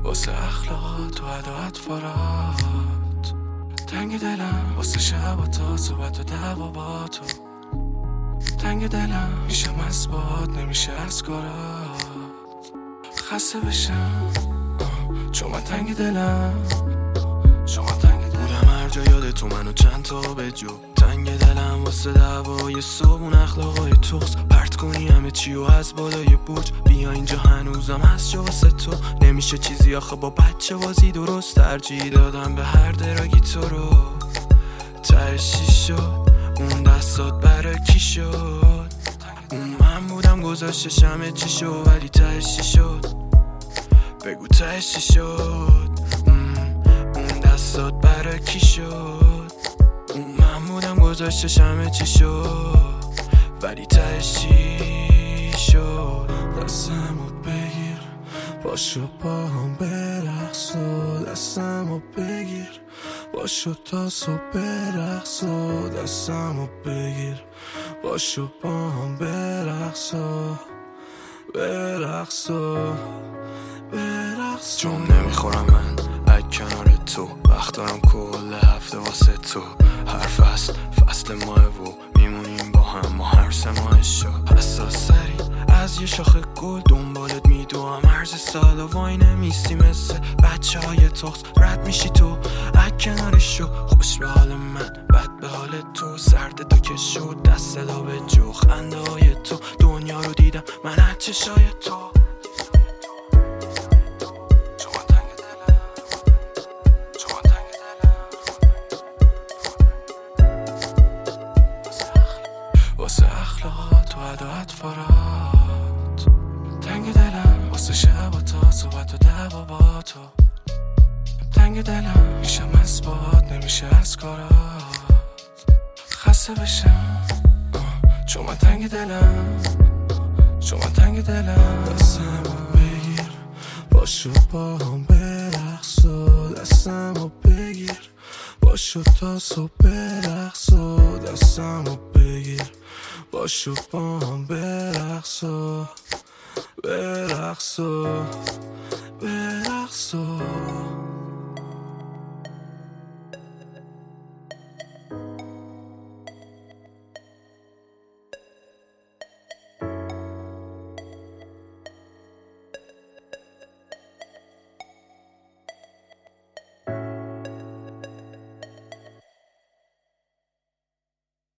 واسه اخلاقات و عدالت فرات، تنگ دلم واسه شب و تا صحبت و دعوا با تو، تنگ دلم میشم از باد نمیشه از کارات، خسته بشم چون من تنگ دلم، چون من تنگ دلم بودم هر جا یاد تو منو چند تا به جو، تنگ دلم واسه دعوای صبحون اخلاقای تخص، پرت کنی همه چی و از بالای برج بیا اینجا هنوزم هست جا واسه تو، نمیشه چیزی آخه با بچه بازی درست، ترجیح دادم به هر دراگی تو رو، تهش چی شد اون دستات برای کی شد، اون من بودم گذاشتش همه چی شد ولی تهش چی شد، بگو تهش چی شد، اون دستات برای کی شد، اون من بودم گذاشتش همه چی شد ولی تهش چی شد، دستمو بگیر باشو با هم برقص و دستمو بگیر باشو تا صبح برقص و دستمو بگیر باشو با هم برقص و برقص و برقص، چون نمیخورم من از کنار تو، وقت دارم کل هفته واسه تو، هر فصل ماه و میمونیم با هم ما هر 3 ماه شو، حساس سری از یه شاخه گل دنبالت میدوام هر سال و وای نمیستی مثل بچه های تخص، رد میشی تو از کنارشو، خوش به حال من بد به حال تو، سرد تو که شد دست لا به جو، خنده های تو دنیا رو دیدم من از چشای تو، واسه اخلاقات و عدالت فرات، تنگ دلم واسه شب و تا صحبت و دعوا با تو، تنگ دلم میشم از باد نمیشه از کارات، خسته بشم چون من تنگ دلم، چون من تنگ دلم، دستمو بگیر باشو با هم برقص و دستمو بگیر باشو تا صبح برقص و دستمو بگیر باشو با هم برقص و برقص و برقص و